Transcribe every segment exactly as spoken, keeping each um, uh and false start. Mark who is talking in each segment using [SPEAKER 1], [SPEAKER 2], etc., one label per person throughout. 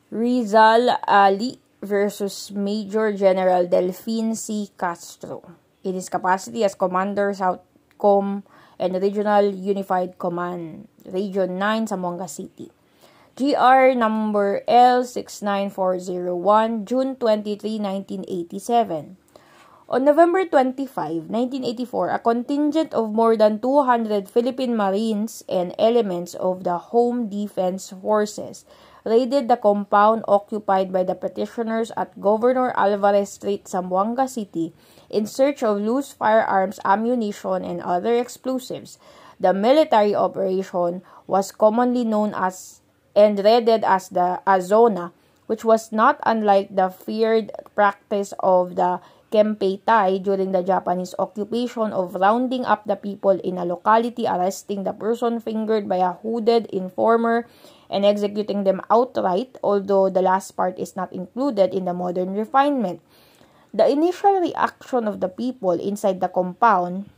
[SPEAKER 1] Rizal Ali versus Major General Delfin C. Castro in his capacity as Commander Southcom and Regional Unified Command, Region nine, Zamboanga City. G R number L six nine four zero one, June twenty-third, nineteen eighty-seven. On November twenty-fifth, nineteen eighty-four, a contingent of more than two hundred Philippine Marines and elements of the Home Defense Forces raided the compound occupied by the petitioners at Governor Alvarez Street, Zamboanga City, in search of loose firearms, ammunition, and other explosives. The military operation was commonly known as and rated as the Azona, which was not unlike the feared practice of the Kempeitai during the Japanese occupation of rounding up the people in a locality, arresting the person fingered by a hooded informer, and executing them outright, although the last part is not included in the modern refinement. The initial reaction of the people inside the compound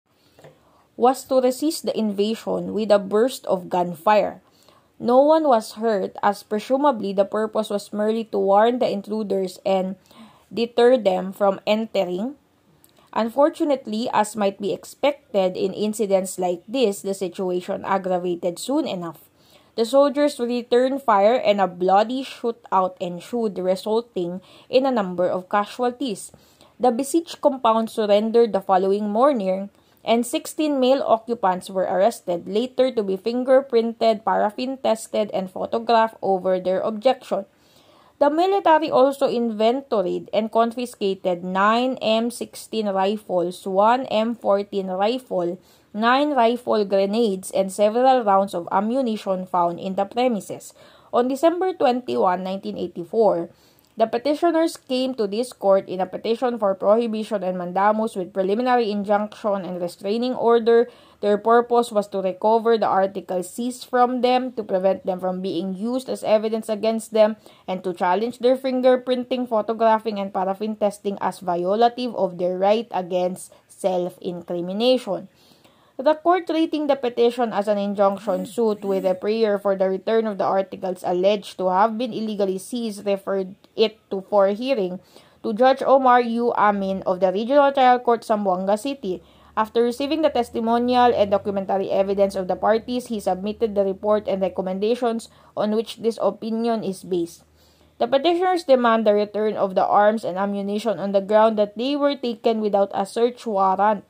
[SPEAKER 1] was to resist the invasion with a burst of gunfire. No one was hurt, as presumably the purpose was merely to warn the intruders and deter them from entering. Unfortunately, as might be expected in incidents like this, the situation aggravated soon enough. The soldiers returned fire and a bloody shootout ensued, resulting in a number of casualties. The besieged compound surrendered the following morning, and sixteen male occupants were arrested, later to be fingerprinted, paraffin-tested, and photographed over their objection. The military also inventoried and confiscated nine M sixteen rifles, one M fourteen rifle, nine rifle grenades, and several rounds of ammunition found in the premises. On December twenty-first, nineteen eighty-four, the petitioners came to this court in a petition for prohibition and mandamus with preliminary injunction and restraining order. Their purpose was to recover the articles seized from them, to prevent them from being used as evidence against them, and to challenge their fingerprinting, photographing, and paraffin testing as violative of their right against self-incrimination. The court, treating the petition as an injunction suit with a prayer for the return of the articles alleged to have been illegally seized, referred it to for hearing to Judge Omar U. Amin of the Regional Trial Court, Zamboanga City. After receiving the testimonial and documentary evidence of the parties, he submitted the report and recommendations on which this opinion is based. The petitioners demand the return of the arms and ammunition on the ground that they were taken without a search warrant,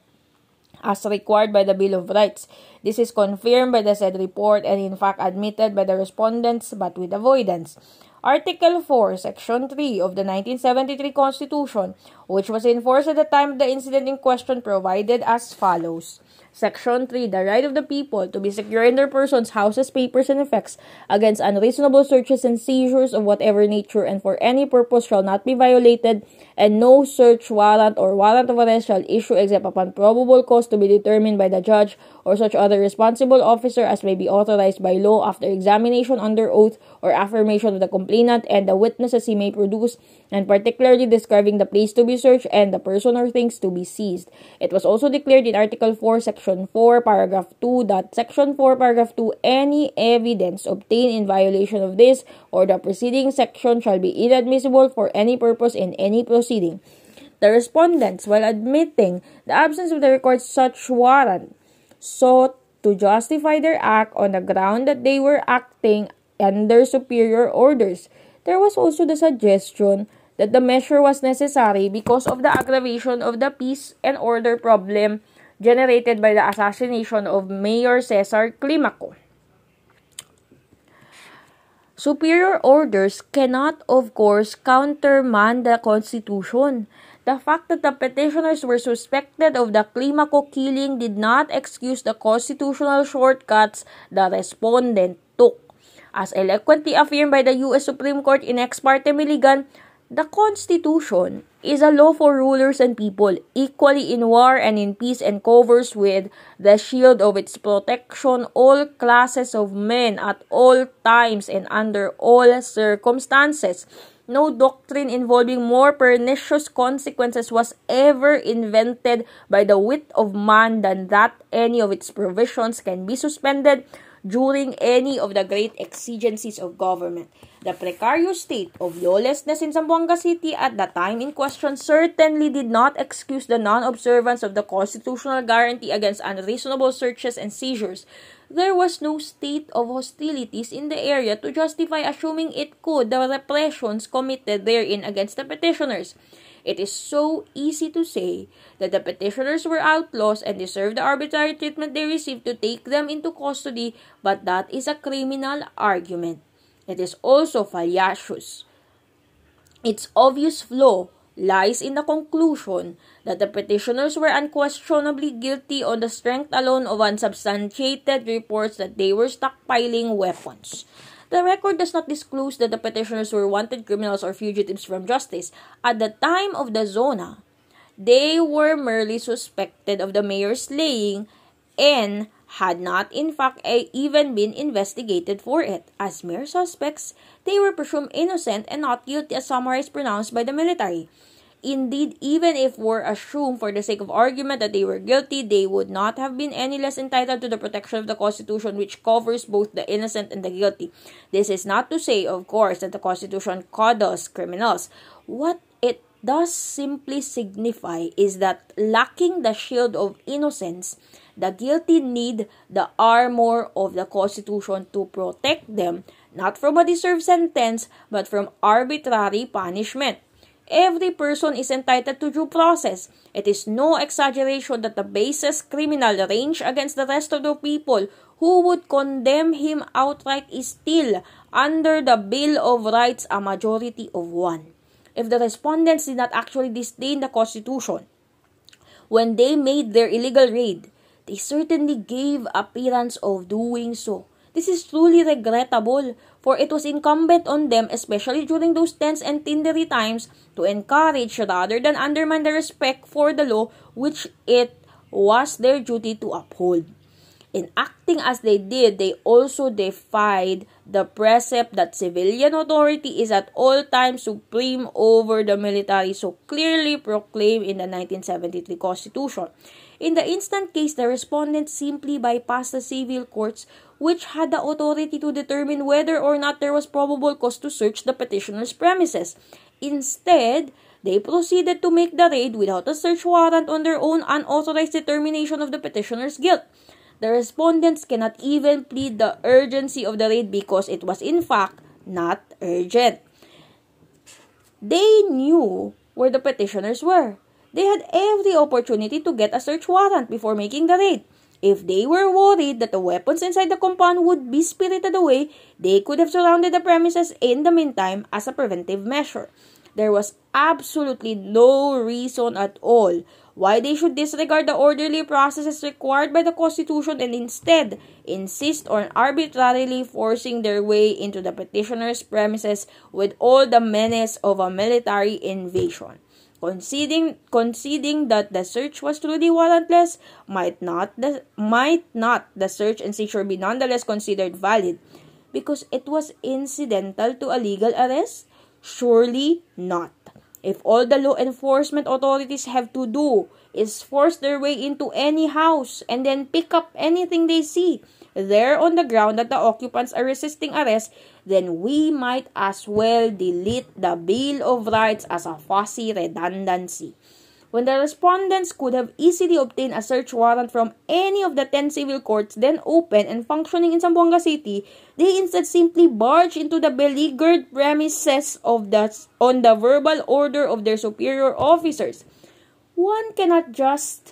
[SPEAKER 1] as required by the Bill of Rights. This is confirmed by the said report and in fact admitted by the respondents, but with avoidance. Article four, Section three of the nineteen seventy-three Constitution, which was in force at the time of the incident in question, provided as follows. Section three. The right of the people to be secure in their persons, houses, papers, and effects against unreasonable searches and seizures of whatever nature and for any purpose shall not be violated, and no search warrant or warrant of arrest shall issue except upon probable cause to be determined by the judge or such other responsible officer as may be authorized by law after examination under oath or affirmation of the complainant and the witnesses he may produce, and particularly describing the place to be searched and the person or things to be seized. It was also declared in Article four, Section four, Paragraph two, that Section four, Paragraph two, any evidence obtained in violation of this or the preceding section shall be inadmissible for any purpose in any proceeding. The respondents, while admitting the absence of the required such warrant, sought to justify their act on the ground that they were acting under superior orders. There was also the suggestion that the measure was necessary because of the aggravation of the peace and order problem generated by the assassination of Mayor Cesar Climaco. Superior orders cannot, of course, countermand the Constitution. The fact that the petitioners were suspected of the Climaco killing did not excuse the constitutional shortcuts the respondent took. As eloquently affirmed by the U S Supreme Court in Ex parte Miligan, the Constitution is a law for rulers and people, equally in war and in peace, and covers with the shield of its protection all classes of men at all times and under all circumstances. No doctrine involving more pernicious consequences was ever invented by the wit of man than that any of its provisions can be suspended during any of the great exigencies of government. The precarious state of lawlessness in Zamboanga City at the time in question certainly did not excuse the non-observance of the constitutional guarantee against unreasonable searches and seizures. There was no state of hostilities in the area to justify assuming it could the repressions committed therein against the petitioners. It is so easy to say that the petitioners were outlaws and deserved the arbitrary treatment they received to take them into custody, but that is a criminal argument. It is also fallacious. Its obvious flaw lies in the conclusion that the petitioners were unquestionably guilty on the strength alone of unsubstantiated reports that they were stockpiling weapons. The record does not disclose that the petitioners were wanted criminals or fugitives from justice. At the time of the zona, they were merely suspected of the mayor's slaying and had not in fact even been investigated for it. As mere suspects, they were presumed innocent and not guilty as summaries pronounced by the military. Indeed, even if were assumed for the sake of argument that they were guilty, they would not have been any less entitled to the protection of the Constitution, which covers both the innocent and the guilty. This is not to say, of course, that the Constitution coddles criminals. What it does simply signify is that lacking the shield of innocence, the guilty need the armor of the Constitution to protect them, not from a deserved sentence, but from arbitrary punishment. Every person is entitled to due process. It is no exaggeration that the basest criminal ranged against the rest of the people who would condemn him outright is still, under the Bill of Rights, a majority of one. If the respondents did not actually disdain the Constitution when they made their illegal raid, they certainly gave appearance of doing so. This is truly regrettable, for it was incumbent on them, especially during those tense and tindery times, to encourage rather than undermine the respect for the law which it was their duty to uphold. In acting as they did, they also defied the precept that civilian authority is at all times supreme over the military, so clearly proclaimed in the nineteen seventy-three Constitution. In the instant case, the respondents simply bypassed the civil courts, which had the authority to determine whether or not there was probable cause to search the petitioner's premises. Instead, they proceeded to make the raid without a search warrant on their own unauthorized determination of the petitioner's guilt. The respondents cannot even plead the urgency of the raid because it was in fact not urgent. They knew where the petitioners were. They had every opportunity to get a search warrant before making the raid. If they were worried that the weapons inside the compound would be spirited away, they could have surrounded the premises in the meantime as a preventive measure. There was absolutely no reason at all why they should disregard the orderly processes required by the Constitution and instead insist on arbitrarily forcing their way into the petitioner's premises with all the menace of a military invasion. Conceding, conceding that the search was truly warrantless, might not the, might not the search and seizure be nonetheless considered valid because it was incidental to a legal arrest? Surely not. If all the law enforcement authorities have to do is force their way into any house and then pick up anything they see there on the ground that the occupants are resisting arrest, then we might as well delete the Bill of Rights as a fussy redundancy. When the respondents could have easily obtained a search warrant from any of the ten civil courts then open and functioning in Zamboanga City, they instead simply barged into the beleaguered premises of the, on the verbal order of their superior officers. One cannot just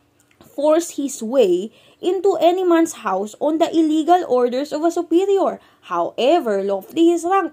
[SPEAKER 1] force his way into any man's house on the illegal orders of a superior, however lofty his rank.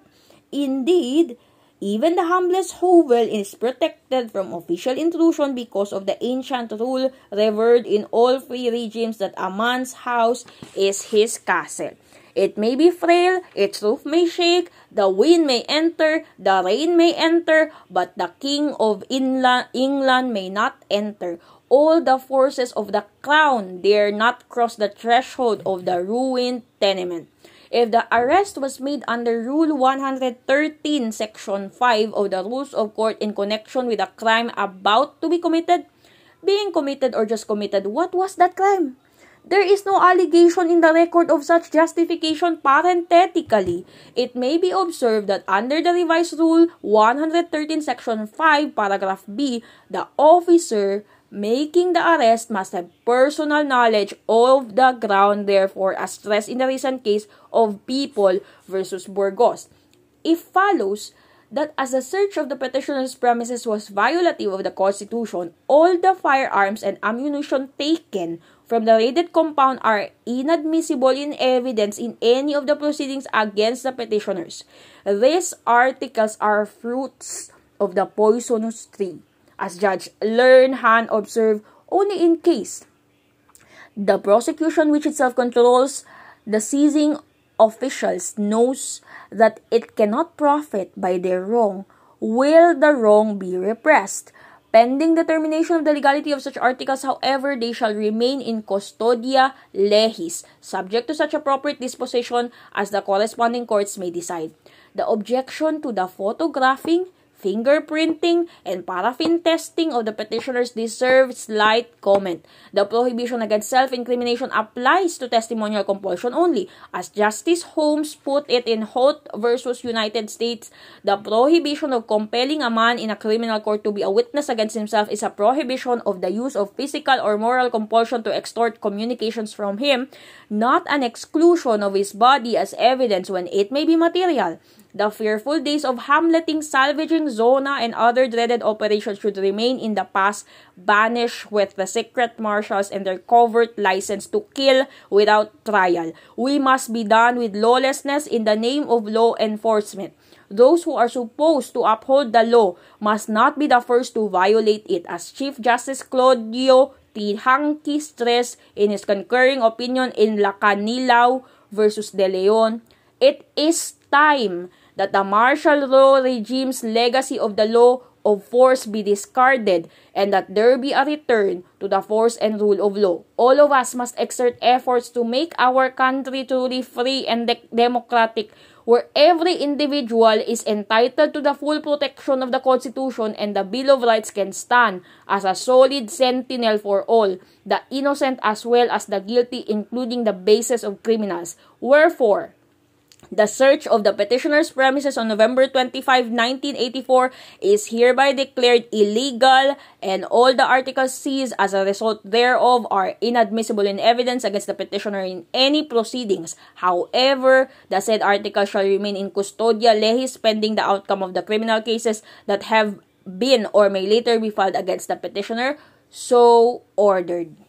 [SPEAKER 1] Indeed, even the humblest hovel is protected from official intrusion because of the ancient rule revered in all free regimes that a man's house is his castle. It may be frail, its roof may shake, the wind may enter, the rain may enter, but the king of England may not enter. All the forces of the crown dare not cross the threshold of the ruined tenement. If the arrest was made under Rule one hundred thirteen, Section five of the Rules of Court in connection with a crime about to be committed, being committed or just committed, what was that crime? There is no allegation in the record of such justification. Parenthetically, it may be observed that under the revised Rule one thirteen Section five, Paragraph B, the officer making the arrest must have personal knowledge of the ground, therefore, as stressed in the recent case of People versus Burgos. It follows that as the search of the petitioner's premises was violative of the Constitution, all the firearms and ammunition taken from the raided compound are inadmissible in evidence in any of the proceedings against the petitioners. These articles are fruits of the poisonous tree, as Judge Lernhan observed, only in case the prosecution, which itself controls the seizing officials, knows that it cannot profit by their wrong, will the wrong be repressed. Pending determination of the legality of such articles, however, they shall remain in custodia legis, subject to such appropriate disposition as the corresponding courts may decide. The objection to the photographing, fingerprinting, and paraffin testing of the petitioners deserves slight comment. The prohibition against self-incrimination applies to testimonial compulsion only. As Justice Holmes put it in Holt versus United States, the prohibition of compelling a man in a criminal court to be a witness against himself is a prohibition of the use of physical or moral compulsion to extort communications from him, not an exclusion of his body as evidence when it may be material. The fearful days of hamletting, salvaging, zona, and other dreaded operations should remain in the past, banished with the secret marshals and their covert license to kill without trial. We must be done with lawlessness in the name of law enforcement. Those who are supposed to uphold the law must not be the first to violate it, as Chief Justice Claudio Tihanqui stressed in his concurring opinion in Lacanilao versus De Leon. It is time that the martial law regime's legacy of the law of force be discarded and that there be a return to the force and rule of law. All of us must exert efforts to make our country truly free and de- democratic, where every individual is entitled to the full protection of the Constitution and the Bill of Rights can stand as a solid sentinel for all, the innocent as well as the guilty, including the basest of criminals. Wherefore, the search of the petitioner's premises on November twenty-fifth, nineteen eighty-four is hereby declared illegal, and all the articles seized as a result thereof are inadmissible in evidence against the petitioner in any proceedings. However, the said article shall remain in custodia legis pending the outcome of the criminal cases that have been or may later be filed against the petitioner, so ordered.